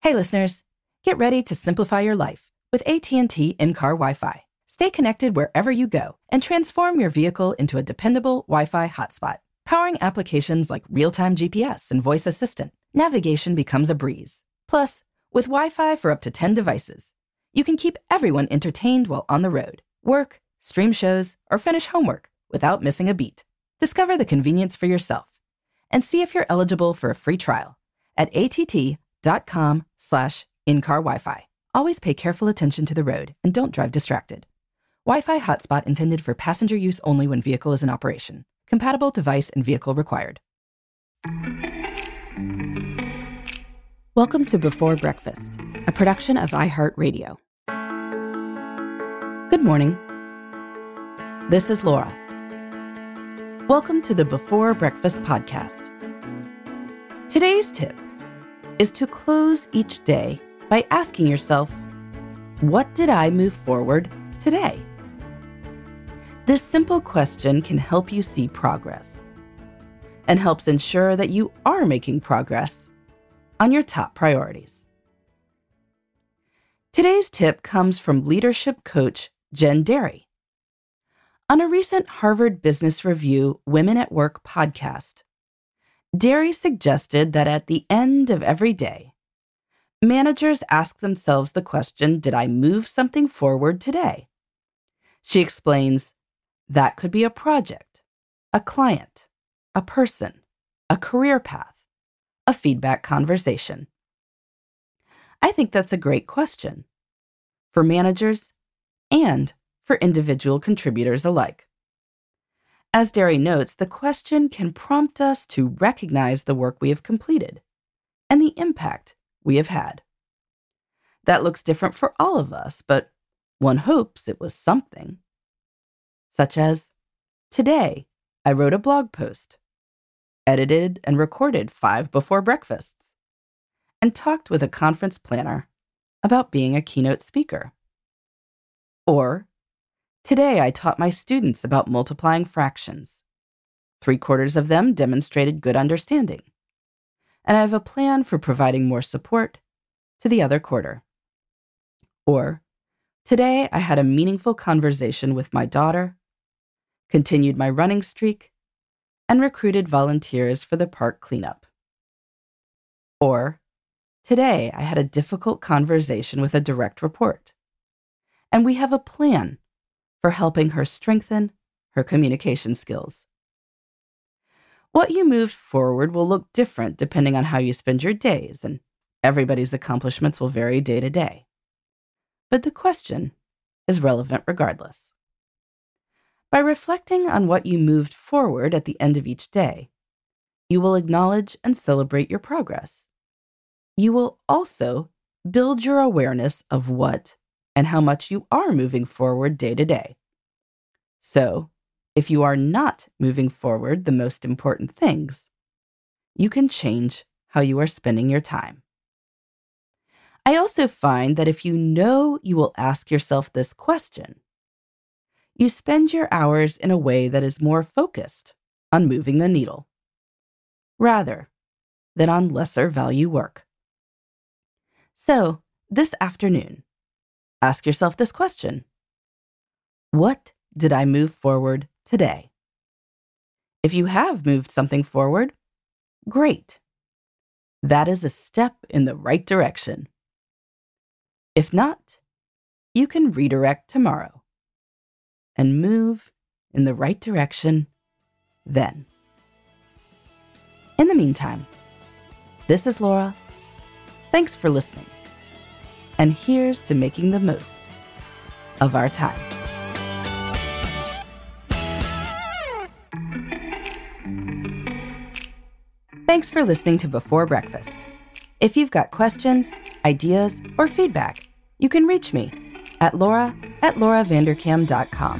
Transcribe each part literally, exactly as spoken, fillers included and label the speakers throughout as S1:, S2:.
S1: Hey listeners, get ready to simplify your life with A T and T in-car Wi-Fi. Stay connected wherever you go and transform your vehicle into a dependable Wi-Fi hotspot. Powering applications like real-time G P S and voice assistant, navigation becomes a breeze. Plus, with Wi-Fi for up to ten devices, you can keep everyone entertained while on the road, work, stream shows, or finish homework without missing a beat. Discover the convenience for yourself and see if you're eligible for a free trial at att.com slash in-car Wi-Fi. Always pay careful attention to the road and don't drive distracted. Wi-Fi hotspot intended for passenger use only when vehicle is in operation. Compatible device and vehicle required. Welcome to Before Breakfast, a production of iHeartRadio. Good morning. This is Laura. Welcome to the Before Breakfast podcast. Today's tip is to close each day by asking yourself, what did I move forward today? This simple question can help you see progress and helps ensure that you are making progress on your top priorities. Today's tip comes from leadership coach Jen Derry. On a recent Harvard Business Review Women at Work podcast, Derry suggested that at the end of every day, managers ask themselves the question, did I move something forward today? She explains, that could be a project, a client, a person, a career path, a feedback conversation. I think that's a great question for managers and for individual contributors alike. As Derry notes, the question can prompt us to recognize the work we have completed and the impact we have had. That looks different for all of us, but one hopes it was something. Such as, today, I wrote a blog post, edited and recorded five before breakfasts, and talked with a conference planner about being a keynote speaker. Or, today I taught my students about multiplying fractions. Three quarters of them demonstrated good understanding, and I have a plan for providing more support to the other quarter. Or, today I had a meaningful conversation with my daughter, continued my running streak, and recruited volunteers for the park cleanup. Or, today I had a difficult conversation with a direct report, and we have a plan for helping her strengthen her communication skills. What you moved forward will look different depending on how you spend your days, and everybody's accomplishments will vary day to day. But the question is relevant regardless. By reflecting on what you moved forward at the end of each day, you will acknowledge and celebrate your progress. You will also build your awareness of what and how much you are moving forward day to day. So, if you are not moving forward the most important things, you can change how you are spending your time. I also find that if you know you will ask yourself this question, you spend your hours in a way that is more focused on moving the needle, rather than on lesser value work. So, this afternoon, ask yourself this question. What did I move forward today? If you have moved something forward, great. That is a step in the right direction. If not, you can redirect tomorrow and move in the right direction then. In the meantime, this is Laura. Thanks for listening. And here's to making the most of our time. Thanks for listening to Before Breakfast. If you've got questions, ideas, or feedback, you can reach me at laura at laura vanderkam dot com.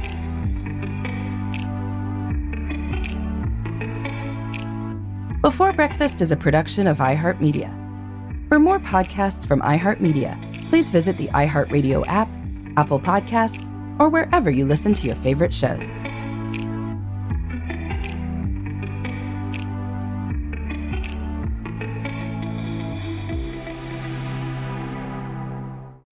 S1: Before Breakfast is a production of iHeartMedia. For more podcasts from iHeartMedia, please visit the iHeartRadio app, Apple Podcasts, or wherever you listen to your favorite shows.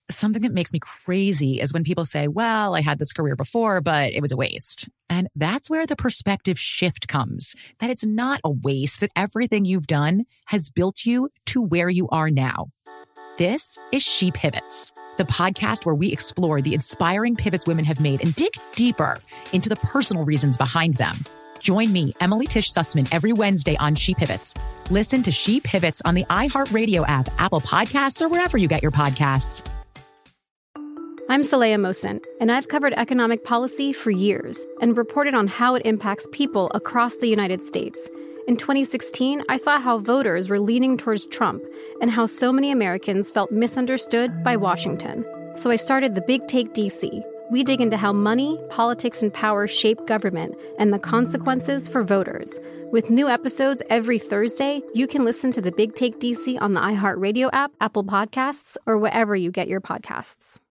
S2: Something that makes me crazy is when people say, well, I had this career before, but it was a waste. And that's where the perspective shift comes, that it's not a waste, that everything you've done has built you to where you are now. This is She Pivots, the podcast where we explore the inspiring pivots women have made and dig deeper into the personal reasons behind them. Join me, Emily Tish Sussman, every Wednesday on She Pivots. Listen to She Pivots on the iHeartRadio app, Apple Podcasts, or wherever you get your podcasts.
S3: I'm Saleha Mohsin, and I've covered economic policy for years and reported on how it impacts people across the United States. In twenty sixteen, I saw how voters were leaning towards Trump and how so many Americans felt misunderstood by Washington. So I started The Big Take D C. We dig into how money, politics, and power shape government and the consequences for voters. With new episodes every Thursday, you can listen to The Big Take D C on the iHeartRadio app, Apple Podcasts, or wherever you get your podcasts.